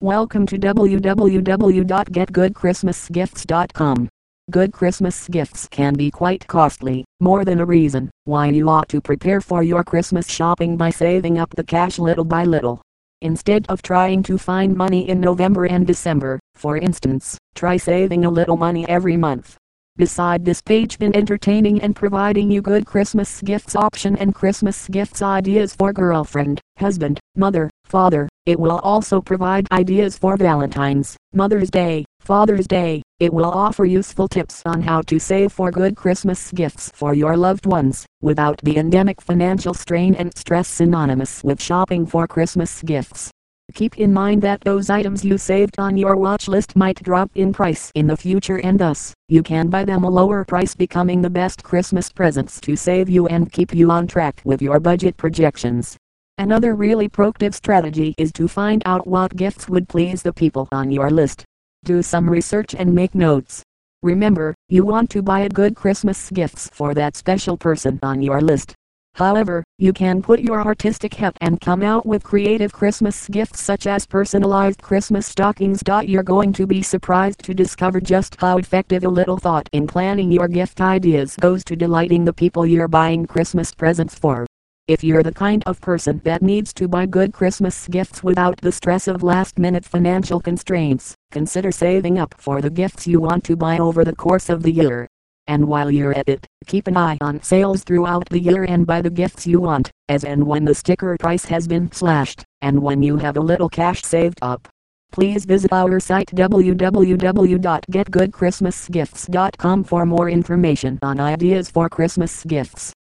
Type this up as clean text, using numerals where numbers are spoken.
Welcome to www.getgoodchristmasgifts.com. Good Christmas gifts can be quite costly, more than a reason why you ought to prepare for your Christmas shopping by saving up the cash little by little. Instead of trying to find money in November and December, for instance, try saving a little money every month. Beside this page been entertaining and providing you good Christmas gifts option and Christmas gifts ideas for girlfriend, husband, mother, father. It will also provide ideas for Valentine's, Mother's Day, Father's Day. It will offer useful tips on how to save for good Christmas gifts for your loved ones, without the endemic financial strain and stress synonymous with shopping for Christmas gifts. Keep in mind that those items you saved on your watch list might drop in price in the future, and thus, you can buy them a lower price, becoming the best Christmas presents to save you and keep you on track with your budget projections. Another really productive strategy is to find out what gifts would please the people on your list. Do some research and make notes. Remember, you want to buy a good Christmas gifts for that special person on your list. However, you can put your artistic hat and come out with creative Christmas gifts such as personalized Christmas stockings. You're going to be surprised to discover just how effective a little thought in planning your gift ideas goes to delighting the people you're buying Christmas presents for. If you're the kind of person that needs to buy good Christmas gifts without the stress of last-minute financial constraints, consider saving up for the gifts you want to buy over the course of the year. And while you're at it, keep an eye on sales throughout the year and buy the gifts you want, as and when the sticker price has been slashed, and when you have a little cash saved up. Please visit our site www.getgoodchristmasgifts.com for more information on ideas for Christmas gifts.